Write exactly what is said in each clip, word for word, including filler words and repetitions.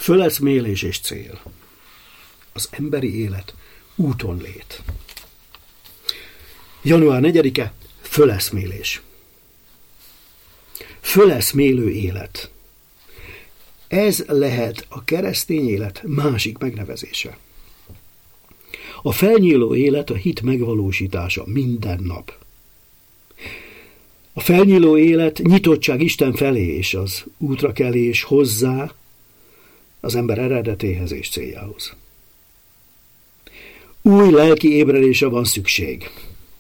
föleszmélés és cél. Az emberi élet úton lét. január negyedike, föleszmélés. Föleszmélő élet. Ez lehet a keresztény élet másik megnevezése. A felnyíló élet a hit megvalósítása minden nap. A felnyíló élet nyitottság Isten felé és az útrakelés hozzá, az ember eredetéhez és céljához. Új lelki ébredésre van szükség.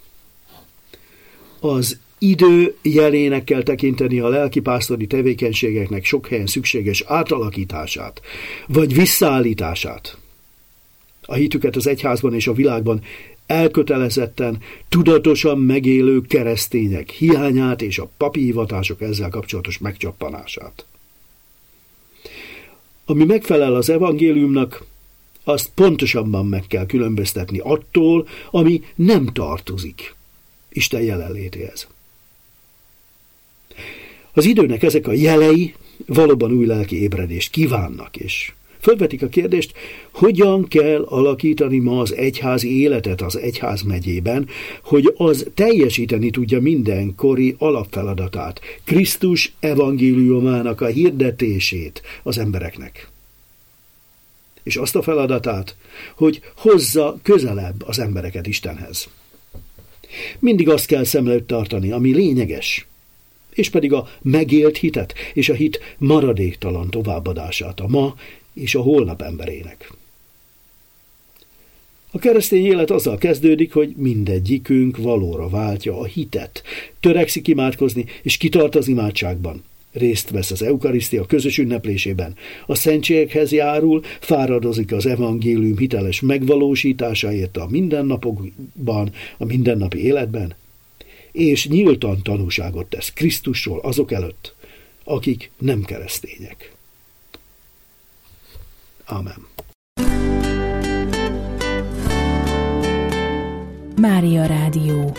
Az idő jelének kell tekinteni a lelkipásztori tevékenységeknek sok helyen szükséges átalakítását, vagy visszaállítását. A hitüket az egyházban és a világban elkötelezetten, tudatosan megélő keresztények hiányát és a papi hivatások ezzel kapcsolatos megcsappanását. Ami megfelel az evangéliumnak, azt pontosabban meg kell különböztetni attól, ami nem tartozik Isten jelenlétéhez. Az időnek ezek a jelei valóban új lelki ébredést kívánnak, és fölvetik a kérdést, hogyan kell alakítani ma az egyházi életet az egyházmegyében, hogy az teljesíteni tudja mindenkori alapfeladatát, Krisztus evangéliumának a hirdetését az embereknek. És azt a feladatát, hogy hozza közelebb az embereket Istenhez. Mindig azt kell szem előtt tartani, ami lényeges, és pedig a megélt hitet és a hit maradéktalan továbbadását a ma és a holnap emberének. A keresztény élet azzal kezdődik, hogy mindegyikünk valóra váltja a hitet, törekszik imádkozni és kitart az imádságban, részt vesz az eukarisztia közös ünneplésében, a szentségekhez járul, fáradozik az evangélium hiteles megvalósításáért a mindennapokban, a mindennapi életben, és nyíltan tanúságot tesz Krisztusról azok előtt, akik nem keresztények. Ámen. Mária Rádió.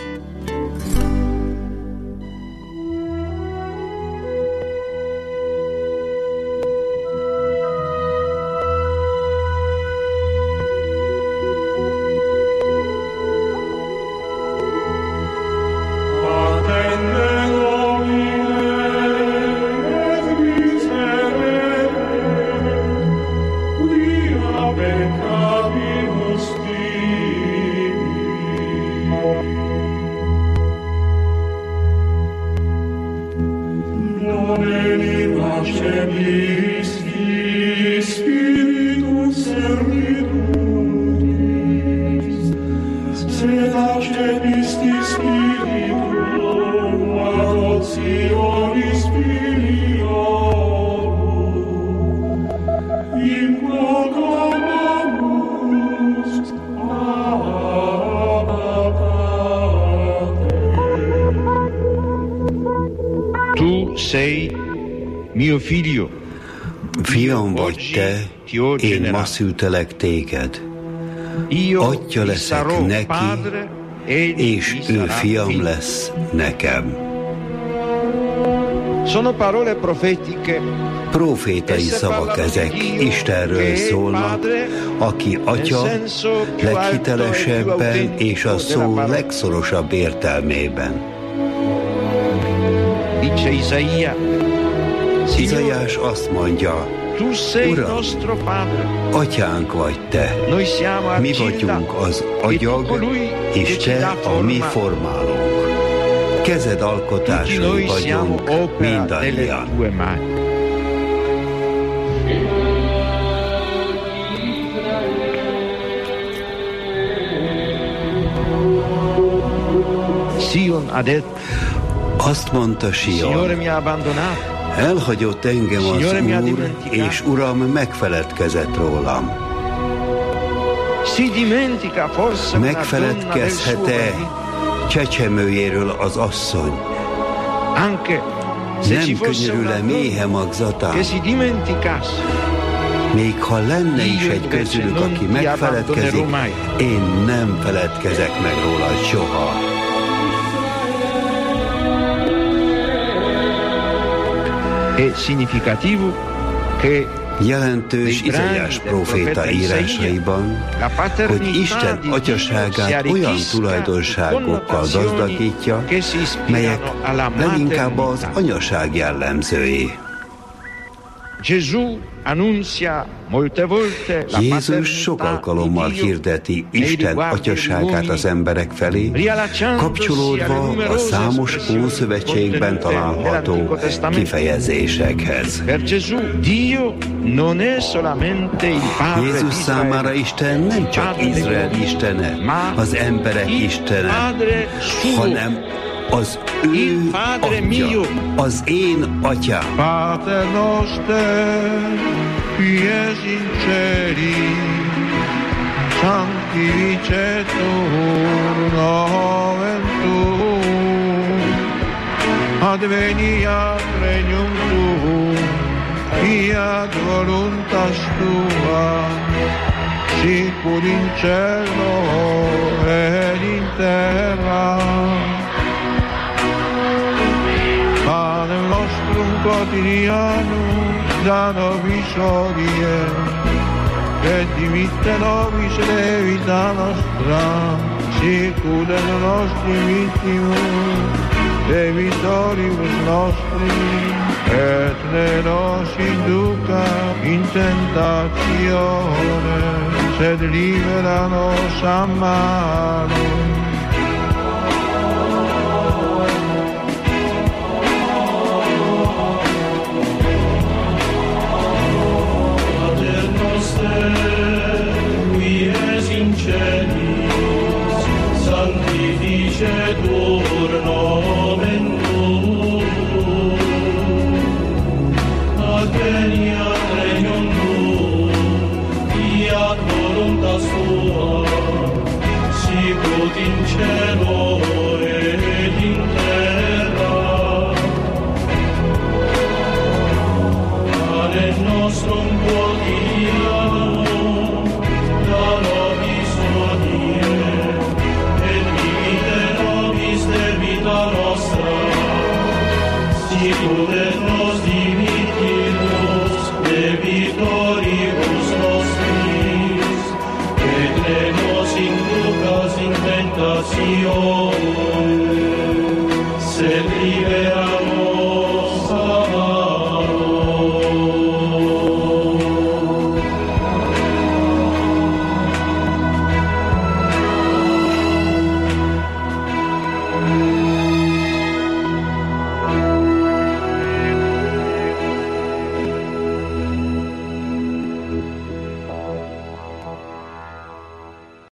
Fiam vagy te, én ma szültelek téged. Atya leszek neki, és ő fiam lesz nekem. Profétai szavak ezek, Istenről szólnak, aki atya leghitelesebben és a szó legszorosabb értelmében. Izaiás azt mondja, Uram, atyánk vagy te, mi vagyunk az agyag, és te a mi formálónk. Kezed alkotásai vagyunk mindannyian. Azt mondta Sion, elhagyott engem az Úr, és Uram megfeledkezett rólam. Megfeledkezhet-e csecsemőjéről az asszony? Nem könyörül-e méhe magzatán? Még ha lenne is egy közülük, aki megfeledkezik, én nem feledkezek meg róla soha. È significativo che Jelentős Izaiás próféta írásaiban, hogy Isten atyaságát olyan tulajdonságokkal gazdagítja, melyek leginkább az anyaság jellemzői. Jézus sok alkalommal hirdeti Isten atyaságát az emberek felé, kapcsolódva a számos Ószövetségben található kifejezésekhez. Jézus számára Isten nem csak Izrael istene, az emberek istene, hanem az ő atya, az én atyám. Pater noster, qui es in celi, sanctificetur nomen tuum, adveniat regnum tuum, fiat voluntas tua, sicur in cielo et in terra. Panem nostrum quotidianum da nobis hodie, et dimitte nobis levita nostra, sicut et nostri vittimus, debitoribus nostri, et ne nos induca in tentatione, sed libera nos a malo. Qui es in celis, sanctificetur nomen tuum, adveniat regnum tuum, fiat voluntas tua, sicut in cielo et in terra. Panem nostrum quotidianum da nobis hodie, et dimitte nobis debita nostra, sicut